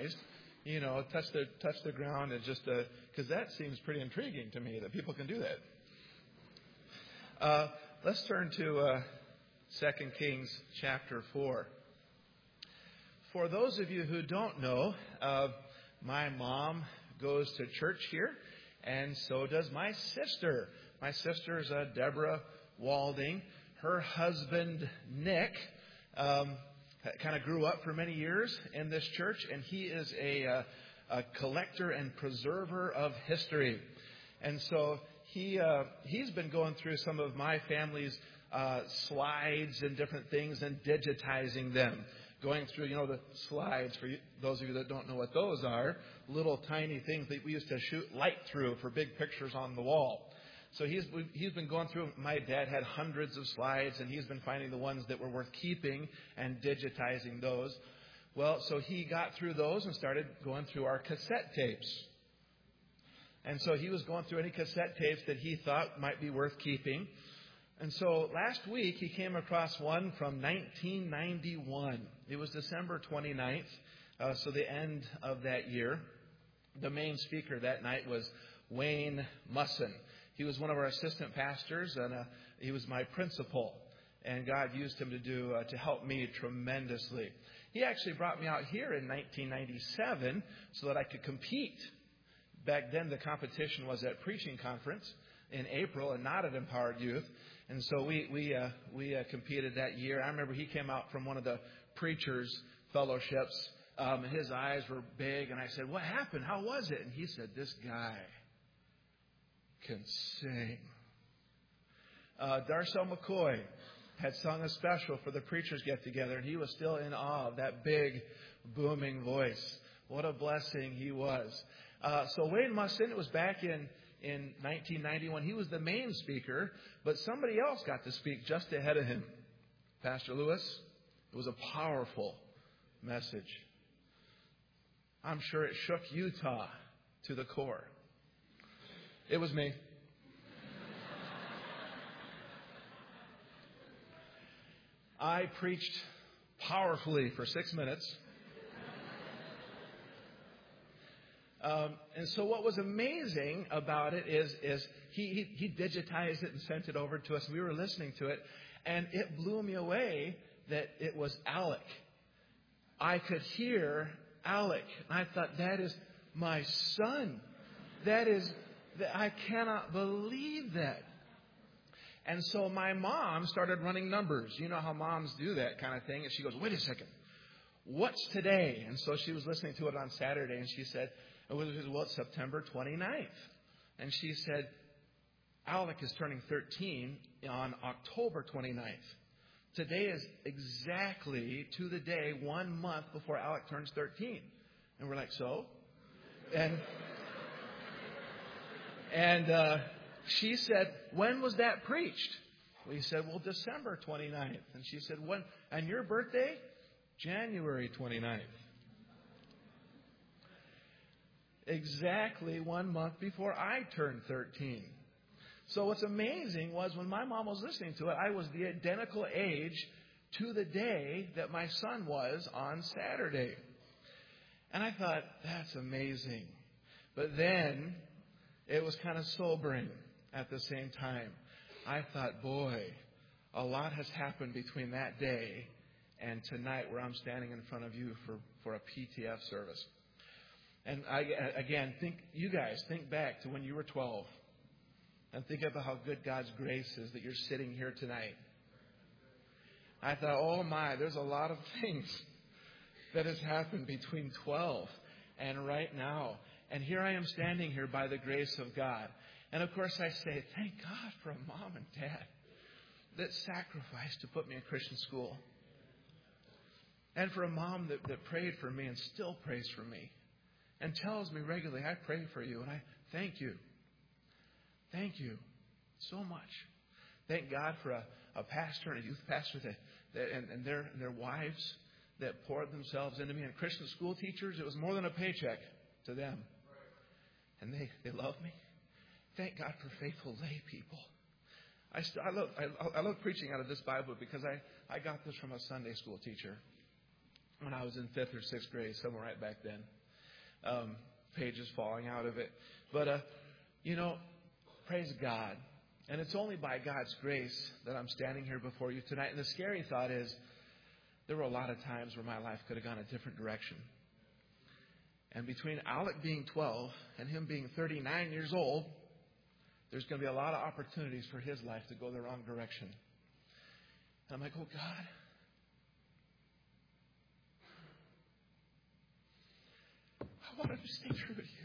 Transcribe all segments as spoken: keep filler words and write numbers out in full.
baptized, you know, touch the touch the ground and just because uh, that seems pretty intriguing to me that people can do that. Uh, let's turn to uh, Second Kings chapter four. For those of you who don't know, uh, my mom goes to church here, and so does my sister. My sister is uh, Deborah Walding. Her husband, Nick, um, kind of grew up for many years in this church, and he is a, uh, a collector and preserver of history. And so he he uh, he's been going through some of my family's uh, slides and different things and digitizing them. Going through, you know, the slides, for you, those of you that don't know what those are, little tiny things that we used to shoot light through for big pictures on the wall. So he's he's been going through. My dad had hundreds of slides, and he's been finding the ones that were worth keeping and digitizing those. Well, so he got through those and started going through our cassette tapes. And so he was going through any cassette tapes that he thought might be worth keeping. And so last week he came across one from nineteen ninety-one. It was December twenty-ninth, uh, so the end of that year. The main speaker that night was Wayne Musson. He was one of our assistant pastors, and uh, he was my principal. And God used him to do uh, to help me tremendously. He actually brought me out here in nineteen ninety-seven so that I could compete. Back then, the competition was at Preaching Conference in April and not at Empowered Youth. And so we we uh, we uh, competed that year. I remember he came out from one of the preachers' fellowships. Um, and his eyes were big, and I said, "What happened? How was it?" And he said, "This guy can sing." Uh, Darcel McCoy had sung a special for the preachers get-together, and he was still in awe of that big, booming voice. What a blessing he was. Uh, so Wayne Musson, it was back in, in nineteen ninety-one. He was the main speaker, but somebody else got to speak just ahead of him. Pastor Lewis, it was a powerful message. I'm sure it shook Utah to the core. It was me. I preached powerfully for six minutes. Um, and so what was amazing about it is, is he, he, he digitized it and sent it over to us. We were listening to it, and it blew me away that it was Alec. I could hear Alec. And I thought, that is my son. That is, I cannot believe that. And so my mom started running numbers. You know how moms do that kind of thing. And she goes, "Wait a second. What's today?" And so she was listening to it on Saturday, and she said, well, it's September twenty-ninth. And she said, "Alec is turning thirteen on October twenty-ninth. Today is exactly to the day one month before Alec turns thirteen. And we're like, "So?" And and uh, she said, "When was that preached?" We said, "Well, December twenty-ninth. And she said, "When? And your birthday?" "January twenty-ninth. Exactly one month before I turned thirteen. So what's amazing was when my mom was listening to it, I was the identical age to the day that my son was on Saturday. And I thought, that's amazing. But then it was kind of sobering at the same time. I thought, boy, a lot has happened between that day and tonight where I'm standing in front of you for, for a P T F service. And I, again, think you guys, think back to when you were twelve. And think about how good God's grace is that you're sitting here tonight. I thought, oh my, there's a lot of things that has happened between twelve and right now. And here I am standing here by the grace of God. And of course I say, thank God for a mom and dad that sacrificed to put me in Christian school. And for a mom that, that prayed for me and still prays for me. And tells me regularly, I pray for you. And I thank you. Thank you so much. Thank God for a, a pastor and a youth pastor that, that and, and their and their wives that poured themselves into me. And Christian school teachers, it was more than a paycheck to them. And they, they love me. Thank God for faithful lay people. I, st- I, love, I, I love preaching out of this Bible because I, I got this from a Sunday school teacher. when I was in fifth or sixth grade, somewhere right back then. Um, pages falling out of it. But, uh, you know, praise God. And it's only by God's grace that I'm standing here before you tonight. And the scary thought is there were a lot of times where my life could have gone a different direction. And between Alec being twelve and him being thirty-nine years old, there's going to be a lot of opportunities for his life to go the wrong direction. And I'm like, oh, God. I want him to stay true to you.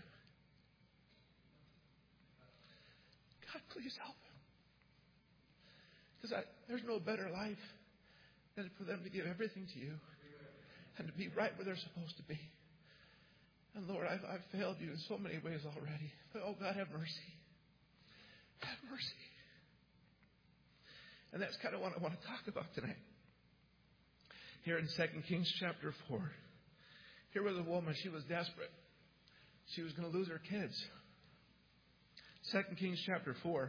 God, please help him. Because there's no better life than for them to give everything to you and to be right where they're supposed to be. And Lord, I've, I've failed you in so many ways already. But oh God, have mercy. Have mercy. And that's kind of what I want to talk about tonight. Here in Second Kings chapter four. Here was a woman, she was desperate. She was going to lose her kids. Second Kings chapter four.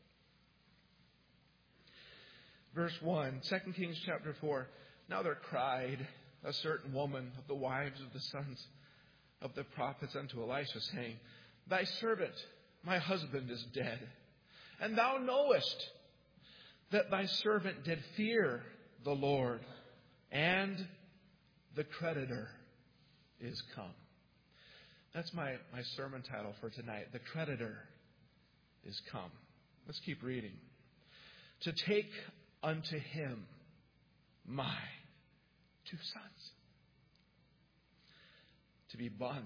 Verse one. Second Kings chapter four. Now there cried a certain woman of the wives of the sons of the prophets unto Elisha, saying, Thy servant, my husband, is dead. And thou knowest that thy servant did fear the Lord, and the creditor is come. That's my, my sermon title for tonight. The creditor is come. Let's keep reading. To take unto him my two sons, to be bondmen.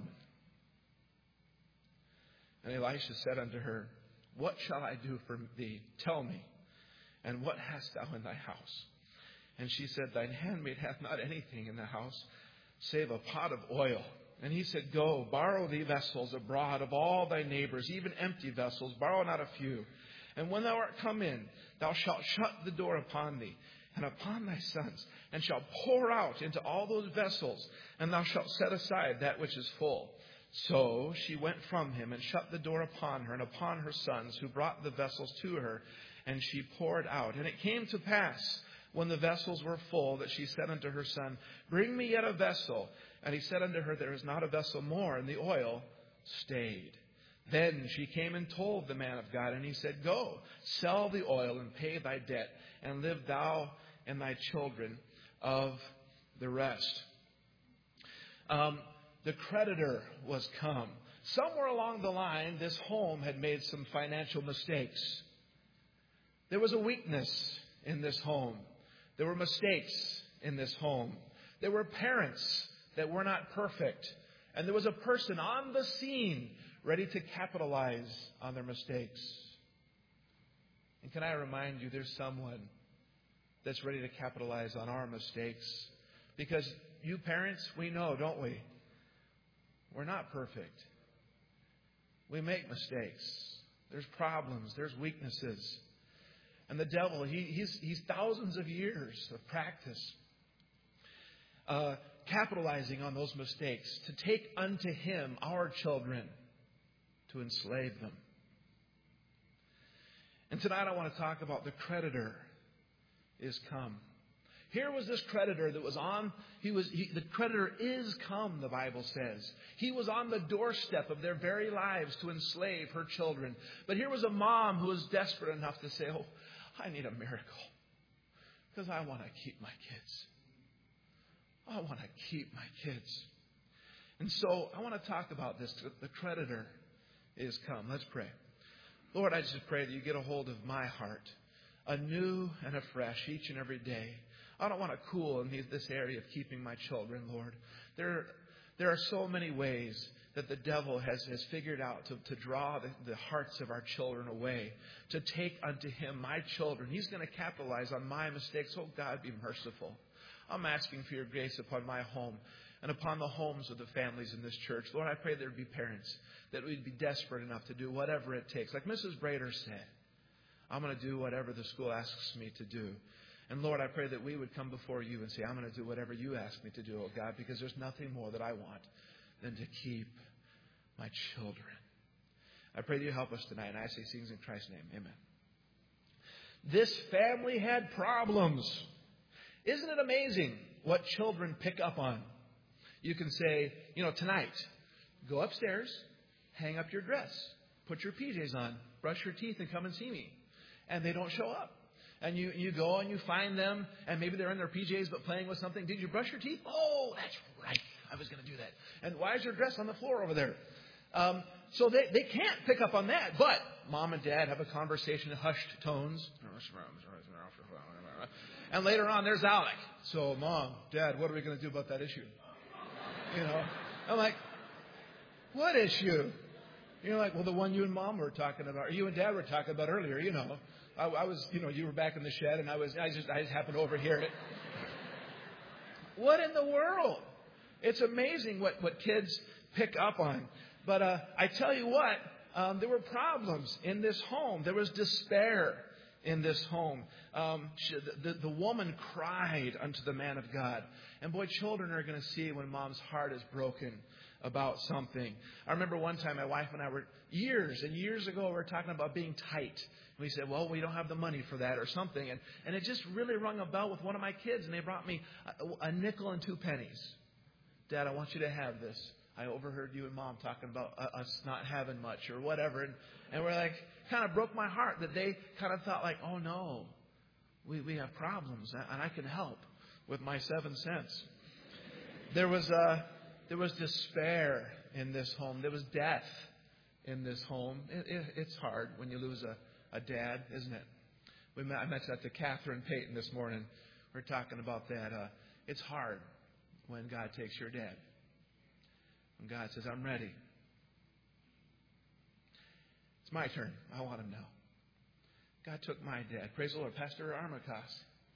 And Elisha said unto her, What shall I do for thee? Tell me. And what hast thou in thy house? And she said, Thine handmaid hath not anything in the house, save a pot of oil. And he said, Go, borrow thee vessels abroad of all thy neighbors, even empty vessels, borrow not a few. And when thou art come in, thou shalt shut the door upon thee, and upon thy sons, and shalt pour out into all those vessels, and thou shalt set aside that which is full. So she went from him, and shut the door upon her, and upon her sons, who brought the vessels to her, and she poured out. And it came to pass, when the vessels were full, that she said unto her son, Bring me yet a vessel. And he said unto her, There is not a vessel more, and the oil stayed. Then she came and told the man of God, and he said, Go, sell the oil, and pay thy debt, and live thou and thy children of the rest. Um, the creditor was come. Somewhere along the line, this home had made some financial mistakes. There was a weakness in this home. There were mistakes in this home. There were parents that were not perfect. And there was a person on the scene ready to capitalize on their mistakes. And can I remind you, there's someone that's ready to capitalize on our mistakes. Because you parents, we know, don't we? We're not perfect. We make mistakes. There's problems. There's weaknesses. And the devil, he, he's, he's thousands of years of practice uh, capitalizing on those mistakes to take unto him our children, to enslave them. And tonight I want to talk about the creditor is come. Here was this creditor that was on, he was, he, the creditor is come, the Bible says. He was on the doorstep of their very lives to enslave her children. But here was a mom who was desperate enough to say, oh, I need a miracle because I want to keep my kids. I want to keep my kids. And so I want to talk about this. The creditor is come. Let's pray. Lord, I just pray that you get a hold of my heart anew and afresh each and every day. I don't want to cool in this area of keeping my children, Lord. There, there are so many ways that the devil has, has figured out to, to draw the, the hearts of our children away, to take unto him my children. He's going to capitalize on my mistakes. Oh, God, be merciful. I'm asking for your grace upon my home and upon the homes of the families in this church. Lord, I pray there would be parents that would be desperate enough to do whatever it takes. Like Missus Brader said, I'm going to do whatever the school asks me to do. And Lord, I pray that we would come before you and say, I'm going to do whatever you ask me to do, oh God, because there's nothing more that I want than to keep my children. I pray that you help us tonight. And I say things in Christ's name. Amen. This family had problems. Isn't it amazing what children pick up on. You can say, you know, tonight, go upstairs, hang up your dress, put your P Js on, brush your teeth, and come and see me. And they don't show up. And you, you go and you find them, and maybe they're in their P Js but playing with something. Did you brush your teeth? Oh, that's right. I was going to do that. And why is your dress on the floor over there? Um, so they, they can't pick up on that. But mom and dad have a conversation in hushed tones. And later on, there's Alec. So, Mom, Dad, what are we going to do about that issue? You know, I'm like, what issue? You're like, well, the one you and Mom were talking about, or you and Dad were talking about earlier, you know. I, I was, you know, you were back in the shed, and I was, I just, I just happened to overhear it. What in the world? It's amazing what, what kids pick up on. But uh, I tell you what, um, there were problems in this home. There was despair in this home. Um, she, the, the woman cried unto the man of God. And boy, children are going to see when mom's heart is broken about something. I remember one time my wife and I were, years and years ago, we were talking about being tight. And we said, well, we don't have the money for that or something. And, and it just really rung a bell with one of my kids. And they brought me a, a nickel and two pennies. Dad, I want you to have this. I overheard you and Mom talking about uh, us not having much or whatever. And, and we're like, kind of broke my heart that they kind of thought like, oh no, we, we have problems and I can help with my seven cents. There was uh, there was despair in this home. There was death in this home. It, it, it's hard when you lose a, a dad, isn't it? We met, I mentioned that to Catherine Payton this morning. We're talking about that. Uh, it's hard when God takes your dad. When God says, I'm ready. It's my turn. I want to know. God took my dad. Praise the Lord. Pastor Armacost.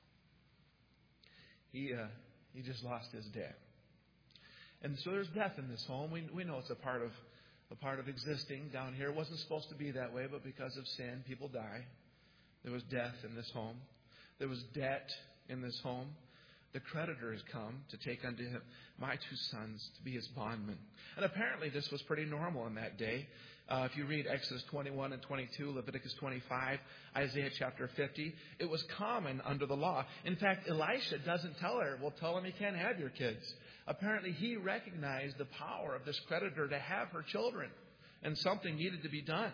He uh, he just lost his dad. And so there's death in this home. We we know it's a part of a part of existing down here. It wasn't supposed to be that way, but because of sin, people die. There was death in this home. There was debt in this home. The creditor has come to take unto him my two sons to be his bondmen. And apparently this was pretty normal in that day. Uh, if you read Exodus twenty-one and twenty-two, Leviticus twenty-five, Isaiah chapter fifty, it was common under the law. In fact, Elisha doesn't tell her, well, tell him he can't have your kids. Apparently he recognized the power of this creditor to have her children, and something needed to be done.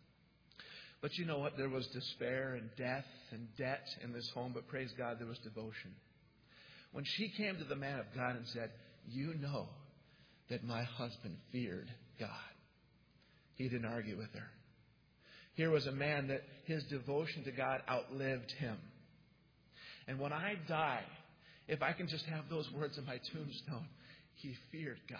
But you know what? There was despair and death and debt in this home, but praise God, there was devotion. When she came to the man of God and said, you know that my husband feared God. He didn't argue with her. Here was a man that his devotion to God outlived him. And when I die, if I can just have those words in my tombstone, he feared God.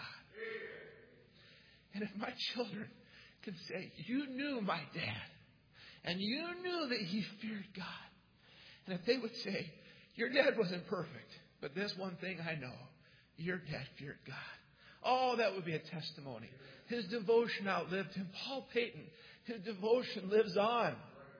And if my children can say, you knew my dad, and you knew that he feared God. And if they would say, your dad wasn't perfect, but this one thing I know, your dad feared God. Oh, that would be a testimony. His devotion outlived him. Paul Payton, his devotion lives on.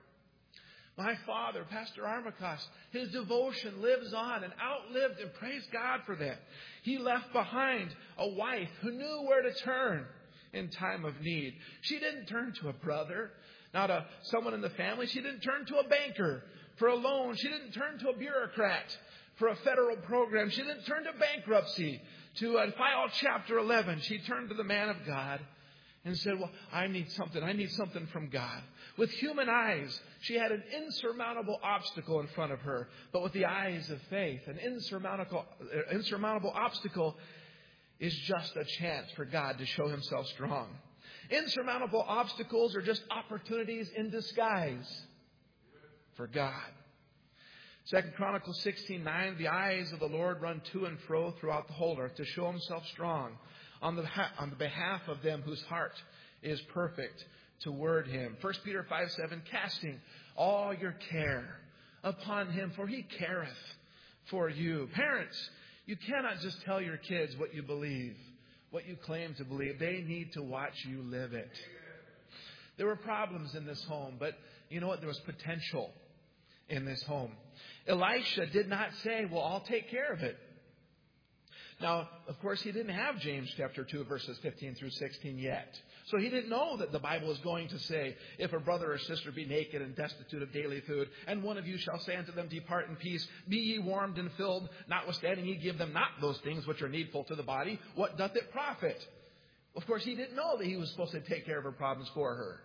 My father, Pastor Armacost, his devotion lives on and outlived him. Praise God for that. He left behind a wife who knew where to turn in time of need. She didn't turn to a brother, not a someone in the family. She didn't turn to a banker for a loan. She didn't turn to a bureaucrat for a federal program. She didn't turn to bankruptcy, to uh, file Chapter eleven. She turned to the man of God and said, well, I need something. I need something from God. With human eyes, she had an insurmountable obstacle in front of her. But with the eyes of faith, an insurmountable, uh, insurmountable obstacle is just a chance for God to show himself strong. Insurmountable obstacles are just opportunities in disguise for God. Second Chronicles sixteen nine, the eyes of the Lord run to and fro throughout the whole earth to show himself strong on the, on the behalf of them whose heart is perfect toward him. First Peter five seven, casting all your care upon him, for he careth for you. Parents, you cannot just tell your kids what you believe, what you claim to believe. They need to watch you live it. There were problems in this home, but you know what? There was potential in this home. Elisha did not say, well, I'll take care of it. Now, of course, he didn't have James chapter two, verses fifteen through sixteen yet. So he didn't know that the Bible is going to say, if a brother or sister be naked and destitute of daily food, and one of you shall say unto them, depart in peace, be ye warmed and filled, notwithstanding ye give them not those things which are needful to the body, what doth it profit? Of course, he didn't know that he was supposed to take care of her problems for her.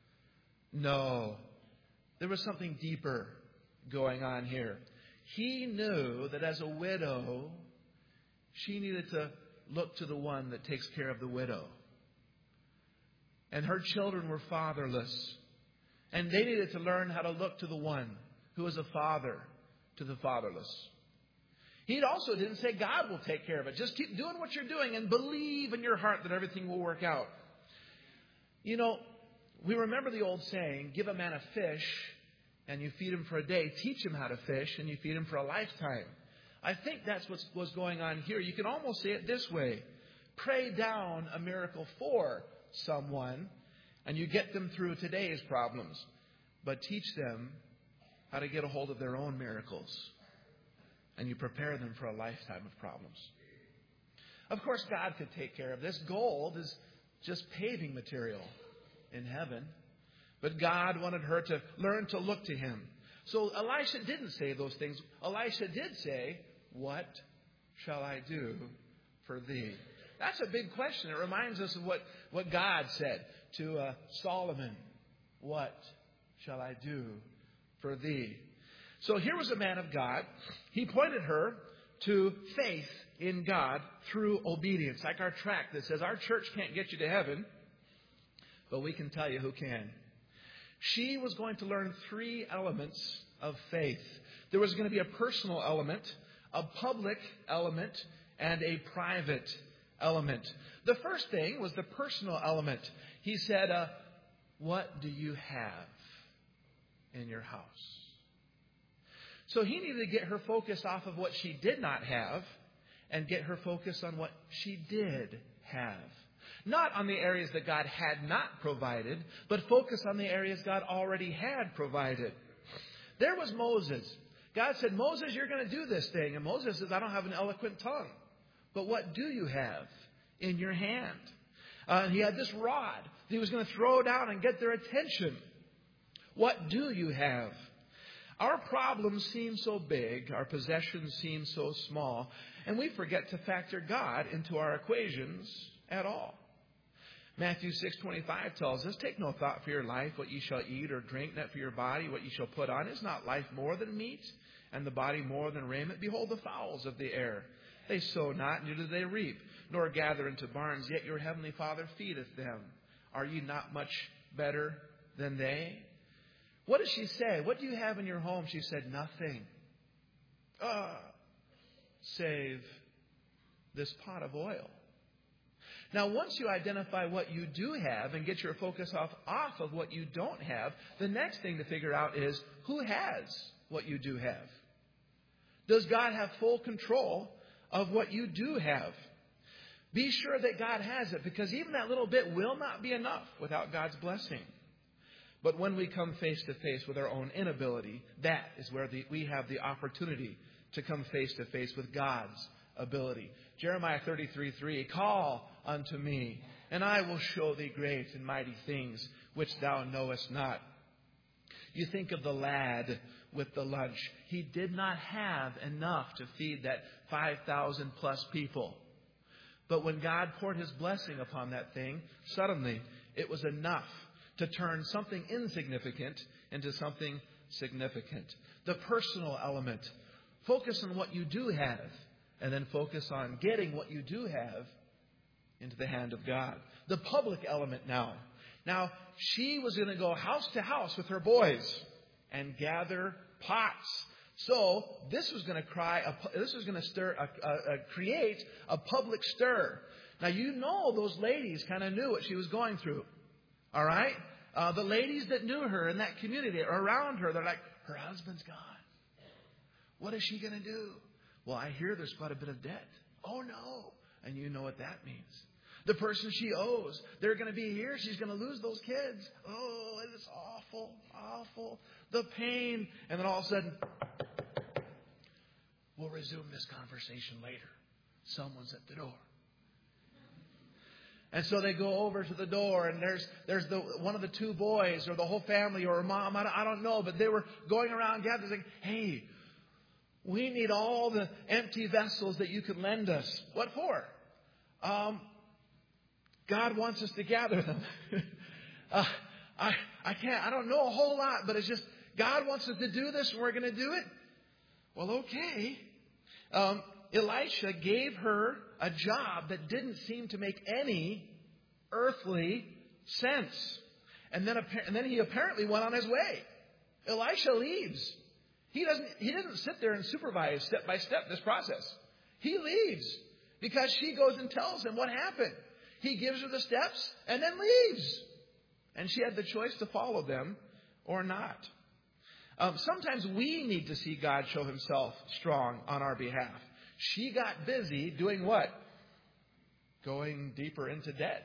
No, there was something deeper going on here. He knew that as a widow, she needed to look to the one that takes care of the widow. And her children were fatherless. And they needed to learn how to look to the one who is a father to the fatherless. He also didn't say God will take care of it. Just keep doing what you're doing and believe in your heart that everything will work out. You know, we remember the old saying, give a man a fish and you feed him for a day. Teach him how to fish and you feed him for a lifetime. I think that's what was going on here. You can almost say it this way. Pray down a miracle for someone and you get them through today's problems. But teach them how to get a hold of their own miracles. And you prepare them for a lifetime of problems. Of course, God could take care of this. Gold is just paving material in heaven. But God wanted her to learn to look to Him. So Elisha didn't say those things. Elisha did say, what shall I do for thee? That's a big question. It reminds us of what, what God said to uh, Solomon. What shall I do for thee? So here was a man of God. He pointed her to faith in God through obedience. Like our tract that says, our church can't get you to heaven, but we can tell you who can. She was going to learn three elements of faith. There was going to be a personal element, a public element, and a private element. The first thing was the personal element. He said, uh, what do you have in your house? So he needed to get her focus off of what she did not have and get her focus on what she did have. Not on the areas that God had not provided, but focus on the areas God already had provided. There was Moses. God said, Moses, you're going to do this thing. And Moses says, I don't have an eloquent tongue. But what do you have in your hand? Uh, he had this rod that he was going to throw down and get their attention. What do you have? Our problems seem so big, our possessions seem so small, and we forget to factor God into our equations at all. Matthew six twenty-five tells us, take no thought for your life, what ye shall eat or drink, not for your body, what ye shall put on. Is not life more than meat, and the body more than raiment? Behold the fowls of the air. They sow not, neither do they reap, nor gather into barns, yet your heavenly Father feedeth them. Are ye not much better than they? What does she say? What do you have in your home? She said, nothing. Ah, save this pot of oil. Now, once you identify what you do have and get your focus off, off of what you don't have, the next thing to figure out is, who has what you do have? Does God have full control of what you do have? Be sure that God has it, because even that little bit will not be enough without God's blessing. But when we come face to face with our own inability, that is where the, we have the opportunity to come face to face with God's ability. Jeremiah thirty-three three, call unto me, and I will show thee great and mighty things which thou knowest not. You think of the lad with the lunch. He did not have enough to feed that five thousand plus people. But when God poured His blessing upon that thing, suddenly it was enough to turn something insignificant into something significant. The personal element. Focus on what you do have, and then focus on getting what you do have into the hand of God. The public element now. Now, she was going to go house to house with her boys and gather pots. So this was going to cry. This was going to stir, a, a, a, create a public stir. Now, you know those ladies kind of knew what she was going through. All right? Uh, the ladies that knew her in that community or around her, they're like, her husband's gone. What is she going to do? Well, I hear there's quite a bit of debt. Oh, no. And you know what that means. The person she owes, they're going to be here. She's going to lose those kids. Oh, it is awful, awful. The pain. And then all of a sudden, we'll resume this conversation later. Someone's at the door. And so they go over to the door, and there's there's the one of the two boys or the whole family or a mom, I don't, I don't know, but they were going around gathering saying, hey, we need all the empty vessels that you could lend us. What for? Um, God wants us to gather them. uh, I I can't, I don't know a whole lot, but it's just God wants us to do this and we're going to do it. Well, okay. Um, Elisha gave her a job that didn't seem to make any earthly sense. And then, and then he apparently went on his way. Elisha leaves. He doesn't, he didn't sit there and supervise step by step this process. He leaves because she goes and tells him what happened. He gives her the steps and then leaves. And she had the choice to follow them or not. Um, sometimes we need to see God show himself strong on our behalf. She got busy doing what? Going deeper into debt.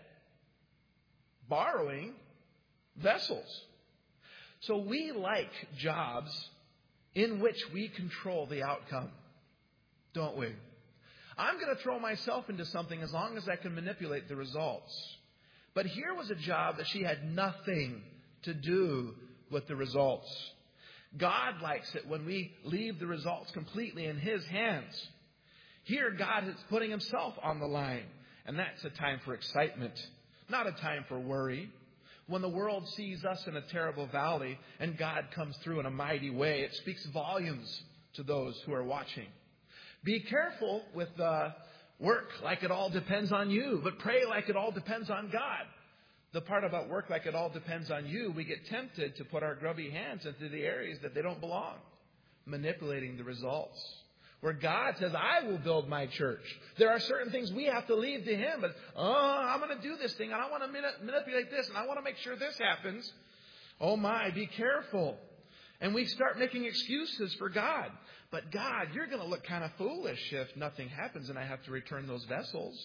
Borrowing vessels. So we like jobs in which we control the outcome, don't we? I'm going to throw myself into something as long as I can manipulate the results. But here was a job that she had nothing to do with the results. God likes it when we leave the results completely in his hands. Here, God is putting himself on the line. And that's a time for excitement, not a time for worry. When the world sees us in a terrible valley and God comes through in a mighty way, it speaks volumes to those who are watching. Be careful with uh, work like it all depends on you, but pray like it all depends on God. The part about work like it all depends on you, we get tempted to put our grubby hands into the areas that they don't belong, manipulating the results. Where God says, I will build my church. There are certain things we have to leave to him. But, oh, I'm going to do this thing, and I want to manipulate this, and I want to make sure this happens. Oh, my, be careful. And we start making excuses for God. But, God, you're going to look kind of foolish if nothing happens and I have to return those vessels.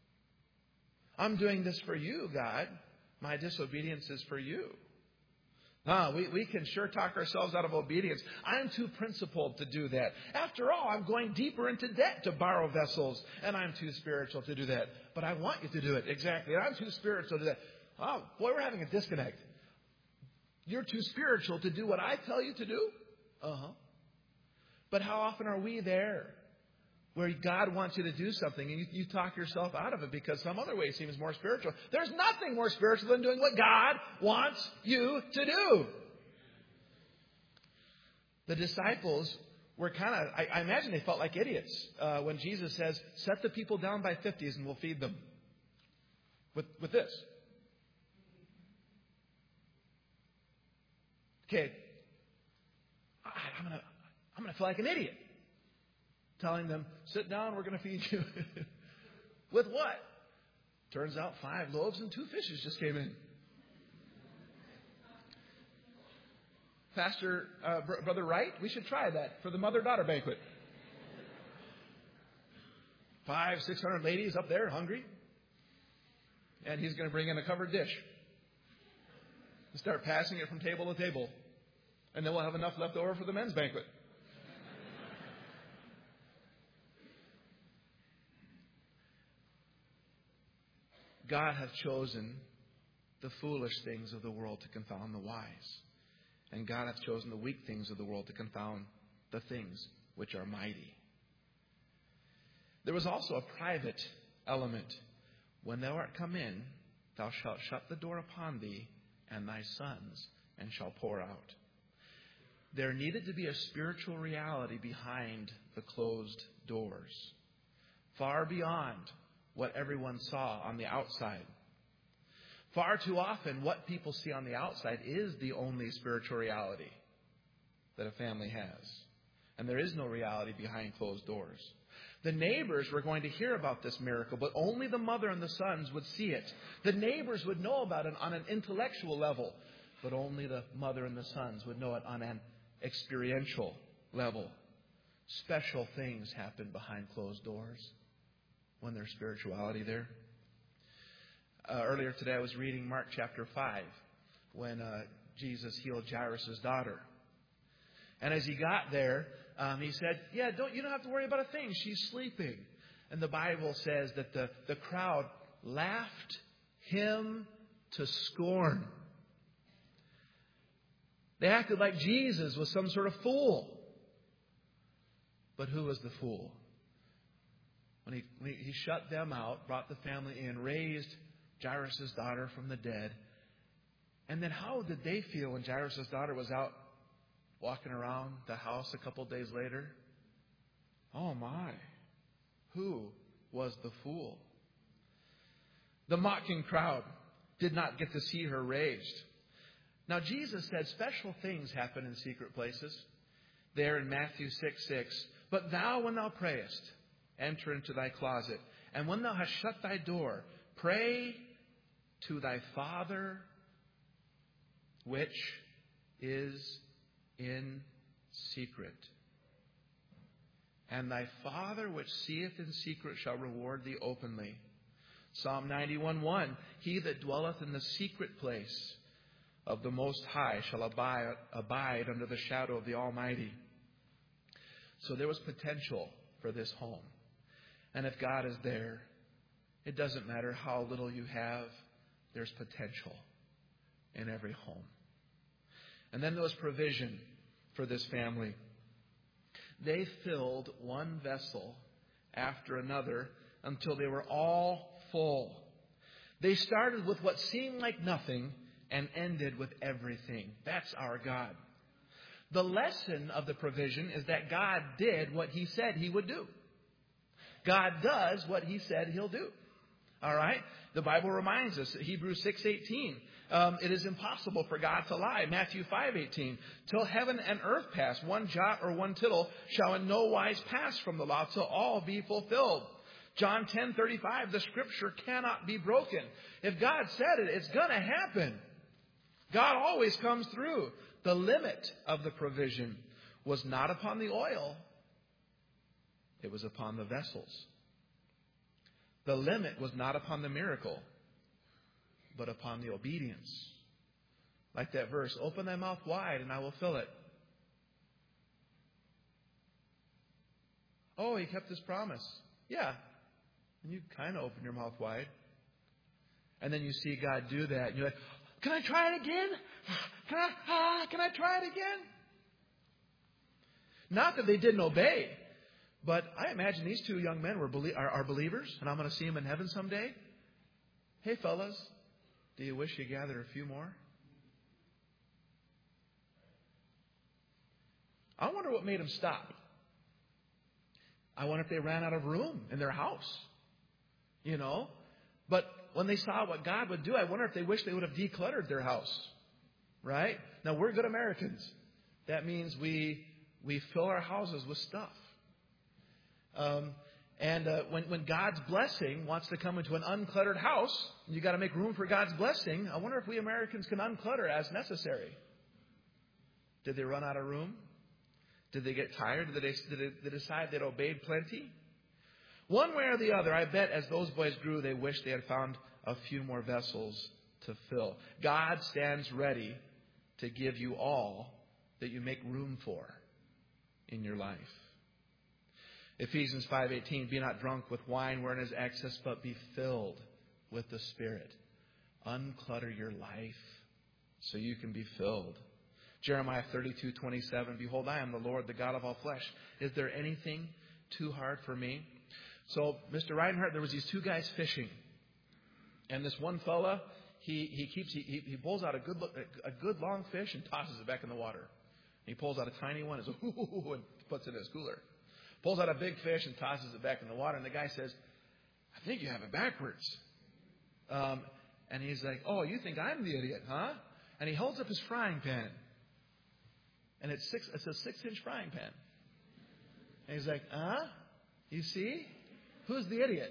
I'm doing this for you, God. My disobedience is for you. Ah, we, we can sure talk ourselves out of obedience. I'm too principled to do that. After all, I'm going deeper into debt to borrow vessels, and I'm too spiritual to do that. But I want you to do it. Exactly. And I'm too spiritual to do that. Oh, boy, we're having a disconnect. You're too spiritual to do what I tell you to do? Uh-huh. But how often are we there? Where God wants you to do something and you, you talk yourself out of it because some other way seems more spiritual. There's nothing more spiritual than doing what God wants you to do. The disciples were kind of, I, I imagine they felt like idiots uh, when Jesus says, set the people down by fifties and we'll feed them. With, with this. Okay. I, I'm going to I'm going to feel like an idiot. Telling them, sit down, we're going to feed you. With what? Turns out five loaves and two fishes just came in. Pastor, uh, Br- Brother Wright, we should try that for the mother-daughter banquet. Five, six hundred ladies up there hungry. And he's going to bring in a covered dish. And start passing it from table to table. And then we'll have enough left over for the men's banquet. God hath chosen the foolish things of the world to confound the wise. And God hath chosen the weak things of the world to confound the things which are mighty. There was also a private element. When thou art come in, thou shalt shut the door upon thee and thy sons, and shall pour out. There needed to be a spiritual reality behind the closed doors, far beyond what everyone saw on the outside. Far too often, what people see on the outside is the only spiritual reality that a family has. And there is no reality behind closed doors. The neighbors were going to hear about this miracle, but only the mother and the sons would see it. The neighbors would know about it on an intellectual level, but only the mother and the sons would know it on an experiential level. Special things happen behind closed doors when there's spirituality there. Uh, earlier today I was reading Mark chapter five when uh, Jesus healed Jairus' daughter. And as he got there, um, he said, yeah, don't you don't have to worry about a thing. She's sleeping. And the Bible says that the, the crowd laughed him to scorn. They acted like Jesus was some sort of fool. But who was the fool? When he, when he shut them out, brought the family in, raised Jairus' daughter from the dead. And then how did they feel when Jairus' daughter was out walking around the house a couple days later? Oh my, who was the fool? The mocking crowd did not get to see her raised. Now Jesus said special things happen in secret places. There in Matthew six six. But thou, when thou prayest, enter into thy closet. And when thou hast shut thy door, pray to thy Father which is in secret. And thy Father which seeth in secret shall reward thee openly. Psalm ninety-one one. He that dwelleth in the secret place of the Most High shall abide, abide under the shadow of the Almighty. So there was potential for this home. And if God is there, it doesn't matter how little you have, there's potential in every home. And then there was provision for this family. They filled one vessel after another until they were all full. They started with what seemed like nothing and ended with everything. That's our God. The lesson of the provision is that God did what He said He would do. God does what He said He'll do. All right? The Bible reminds us, Hebrews six eighteen, um, it is impossible for God to lie. Matthew five eighteen, till heaven and earth pass, one jot or one tittle shall in no wise pass from the law till all be fulfilled. John ten thirty-five, the Scripture cannot be broken. If God said it, it's going to happen. God always comes through. The limit of the provision was not upon the oil. It was upon the vessels. The limit was not upon the miracle, but upon the obedience. Like that verse, open thy mouth wide and I will fill it. Oh, He kept His promise. Yeah. And you kind of open your mouth wide. And then you see God do that. And you're like, can I try it again? Can I, ah, can I try it again? Not that they didn't obey. But I imagine these two young men were are, are believers. And I'm going to see them in heaven someday. Hey, fellas, do you wish you gathered a few more? I wonder what made them stop. I wonder if they ran out of room in their house. You know, but when they saw what God would do, I wonder if they wish they would have decluttered their house. Right? Now, we're good Americans. That means we we fill our houses with stuff. Um, and uh, when, when God's blessing wants to come into an uncluttered house, you got to make room for God's blessing. I wonder if we Americans can unclutter as necessary. Did they run out of room? Did they get tired? Did they, did they, they decide they'd obeyed plenty? One way or the other, I bet as those boys grew, they wished they had found a few more vessels to fill. God stands ready to give you all that you make room for in your life. Ephesians five eighteen, be not drunk with wine wherein is excess, but be filled with the Spirit. Unclutter your life so you can be filled. Jeremiah thirty-two twenty-seven, behold, I am the Lord, the God of all flesh. Is there anything too hard for me? So, Mister Reinhardt, there was these two guys fishing. And this one fella, he, he keeps he, he pulls out a good a good long fish and tosses it back in the water. And he pulls out a tiny one and, ooh, and puts it in his cooler. Pulls out a big fish and tosses it back in the water. And the guy says, I think you have it backwards. Um, and he's like, oh, you think I'm the idiot, huh? And he holds up his frying pan. And it's six. It's a six-inch frying pan. And he's like, huh? You see? Who's the idiot?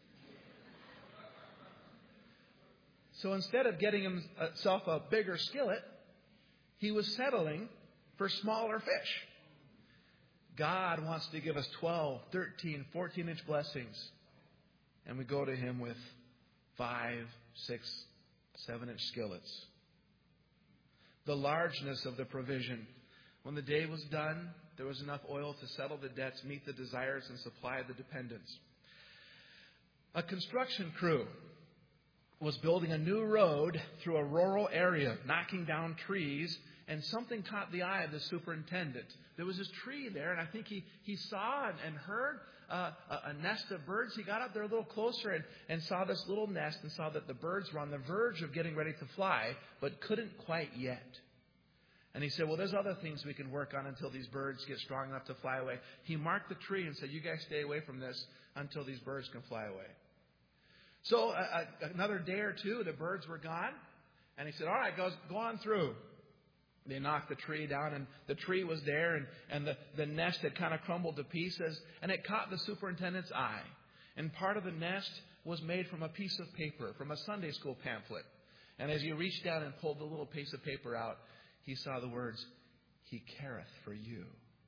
So instead of getting himself a bigger skillet, he was settling for smaller fish. God wants to give us twelve, thirteen, fourteen-inch blessings. And we go to Him with five, six, seven-inch skillets. The largeness of the provision. When the day was done, there was enough oil to settle the debts, meet the desires, and supply the dependents. A construction crew was building a new road through a rural area, knocking down trees, and something caught the eye of the superintendent. There was this tree there, and I think he, he saw and, and heard uh, a, a nest of birds. He got up there a little closer and, and saw this little nest and saw that the birds were on the verge of getting ready to fly, but couldn't quite yet. And he said, well, there's other things we can work on until these birds get strong enough to fly away. He marked the tree and said, you guys stay away from this until these birds can fly away. So uh, another day or two, the birds were gone. And he said, all right, go, go on through. They knocked the tree down, and the tree was there, and, and the, the nest had kind of crumbled to pieces, and it caught the superintendent's eye. And part of the nest was made from a piece of paper, from a Sunday school pamphlet. And as he reached down and pulled the little piece of paper out, he saw the words, "He careth for you."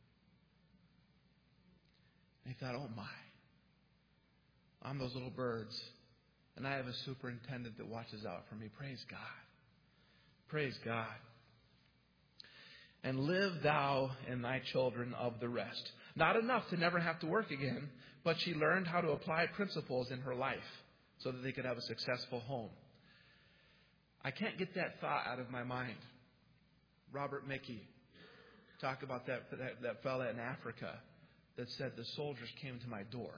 And he thought, oh my, I'm those little birds, and I have a superintendent that watches out for me. Praise God. Praise God. And live thou and thy children of the rest. Not enough to never have to work again, but she learned how to apply principles in her life so that they could have a successful home. I can't get that thought out of my mind. Robert Mickey talked about that, that, that fella in Africa that said the soldiers came to my door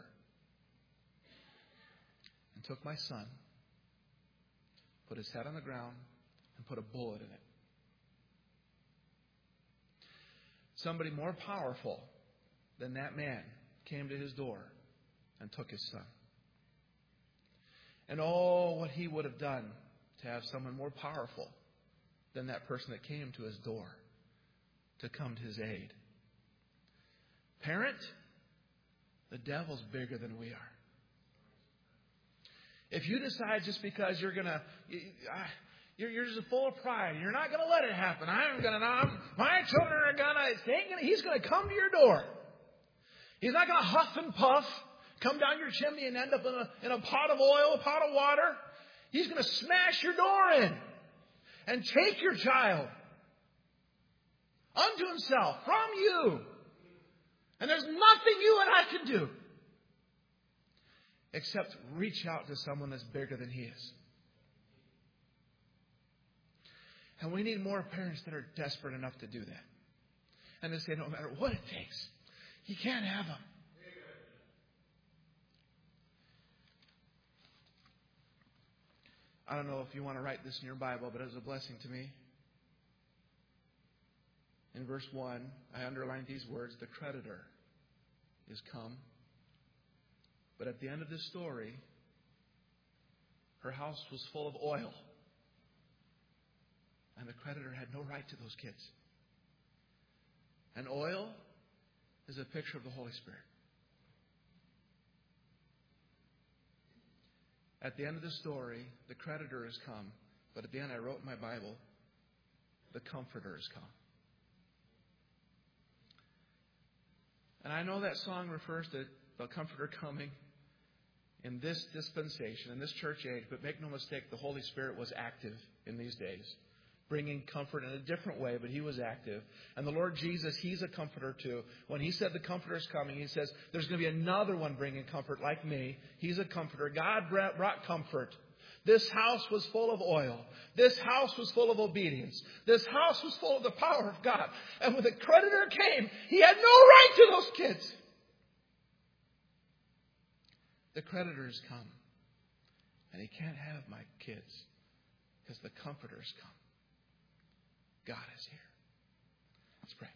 and took my son, put his head on the ground, and put a bullet in it. Somebody more powerful than that man came to his door and took his son. And oh, what he would have done to have someone more powerful than that person that came to his door to come to his aid. Parent, the devil's bigger than we are. If you decide just because you're going to... You're, you're just full of pride. You're not going to let it happen. I'm going to, my children are going to, he's going to come to your door. He's not going to huff and puff, come down your chimney and end up in a, in a pot of oil, a pot of water. He's going to smash your door in and take your child unto himself from you. And there's nothing you and I can do except reach out to someone that's bigger than he is. And we need more parents that are desperate enough to do that. And to say, no matter what it takes, you can't have them. I don't know if you want to write this in your Bible, but it was a blessing to me. In verse one, I underlined these words, the creditor is come. But at the end of this story, her house was full of oil. And the creditor had no right to those kids. And oil is a picture of the Holy Spirit. At the end of the story, the creditor has come. But at the end, I wrote in my Bible, the Comforter has come. And I know that song refers to the Comforter coming in this dispensation, in this church age. But make no mistake, the Holy Spirit was active in these days, bringing comfort in a different way, but he was active. And the Lord Jesus, he's a comforter too. When he said the comforter is coming, he says there's going to be another one bringing comfort like me. He's a comforter. God brought comfort. This house was full of oil. This house was full of obedience. This house was full of the power of God. And when the creditor came, he had no right to those kids. The creditor has come. And he can't have my kids because the comforter has come. God is here. Let's pray.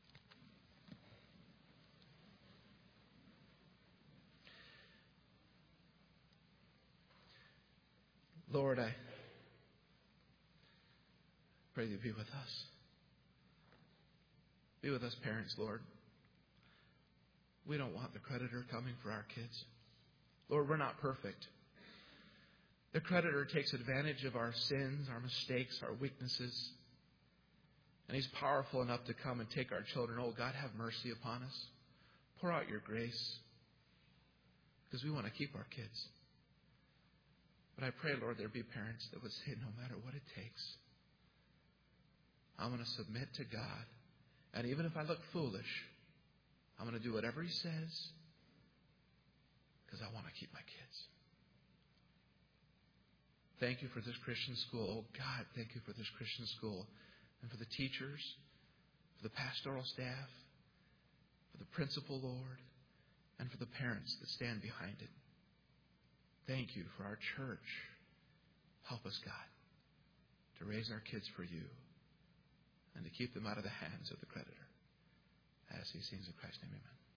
Lord, I pray you be with us. Be with us, parents, Lord. We don't want the creditor coming for our kids. Lord, we're not perfect. The creditor takes advantage of our sins, our mistakes, our weaknesses. And he's powerful enough to come and take our children. Oh, God, have mercy upon us. Pour out your grace. Because we want to keep our kids. But I pray, Lord, there be parents that would say, no matter what it takes, I'm going to submit to God. And even if I look foolish, I'm going to do whatever he says because I want to keep my kids. Thank you for this Christian school. Oh, God, thank you for this Christian school. And for the teachers, for the pastoral staff, for the principal, Lord, and for the parents that stand behind it. Thank you for our church. Help us, God, to raise our kids for you and to keep them out of the hands of the creditor. As he sings in Christ's name, amen.